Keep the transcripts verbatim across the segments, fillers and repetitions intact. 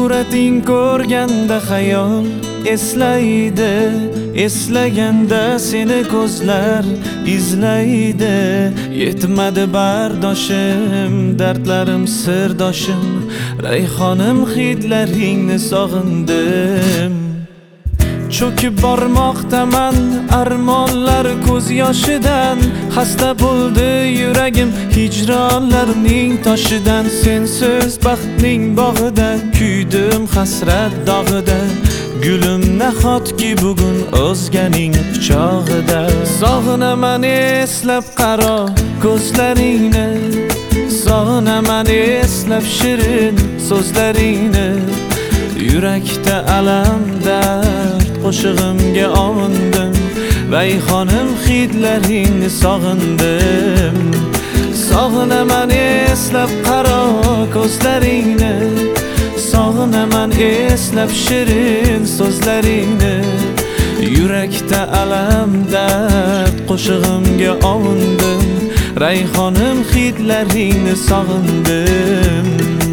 surating ko'rganda xayol eslaydi, eslaganda seni ko'zlar izlaydi. Yetmadi bardoshim, dardlarim sirdoshim, rayhonim hidlaringni sog'indim. Cho'kib bormoqdaman armonlar ko'z yoshidan, xasta bo'ldi yuragim hijronlarning toshidan. Sensiz baxtning bog'ida kuydim hasrat dog'ida, gulim nahotki bugun o'zganing quchog'ida. Sog'inaman eslab qaro ko'zlaringni, sog'inaman eslab shirin so'zlaringni. Yurakda alam dard qo'shig'imga ovindim, rayhonim hidlaringni sog'indim. Sog'inaman eslab qaro ko'zlaringni, sog'inaman eslab shirin so'zlaringni. Yurakda alam dard qo'shig'imga ovindim, rayhonim hidlaringni sog'indim.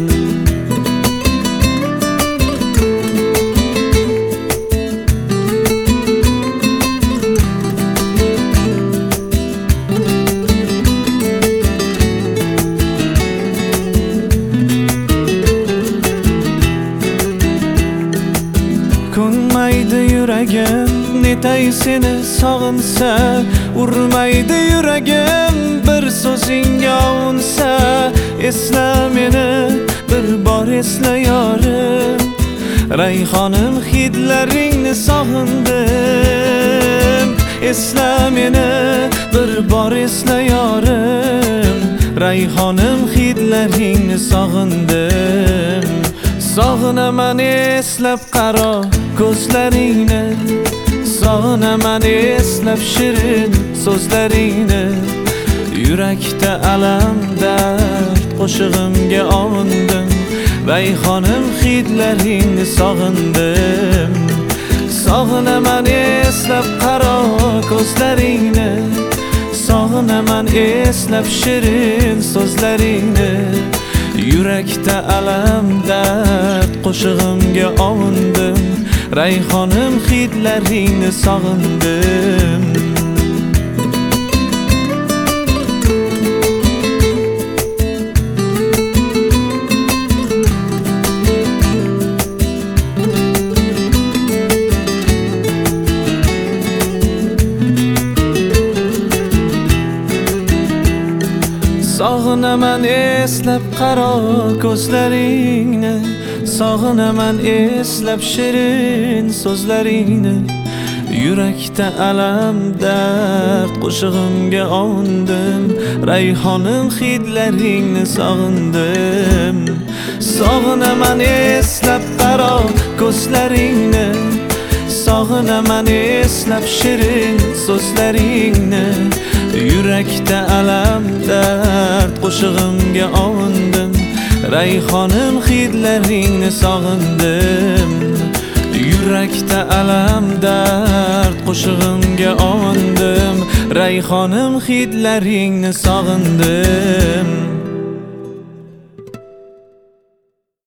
Ko'nmaydi yuragim netay seni sog'insa, urmaydi yuragim bir so'zingga ovunsa. Esla meni bir bor esla yorim, rayhonim hidlaringni sog'indim. Esla meni bir bor esla yorim, rayhonim hidlaringni sog'indim. Sog'inaman eslab qaro ko'zlaringni, sog'inaman eslab shirin so'zlaringni. Yurakda alam dard qo'shig'imga ovindim, rayhonim hidlaringni sog'indim. Sog'inaman eslab qaro ko'zlaringni, sog'inaman eslab shirin so'zlaringni. Yurakda alam dard qo'shig'imga ovindim, rayhonim hidlaringni sog'indim. Sog'inaman eslab qaro ko'zlaringni, sog'inaman eslab shirin so'zlaringni. Yurakda alam dard qo'shig'imga ovindim, rayhonim hidlaringni sog'indim. Sog'inaman eslab qaro ko'zlaringni, sog'inaman eslab shirin so'zlaringni. Yurakda alam dard qo'shig'imga ovindim, rayhonim hidlaringni sog'indim. Yurakda alam dard qo'shig'imga ovindim, rayhonim hidlaringni sog'indim.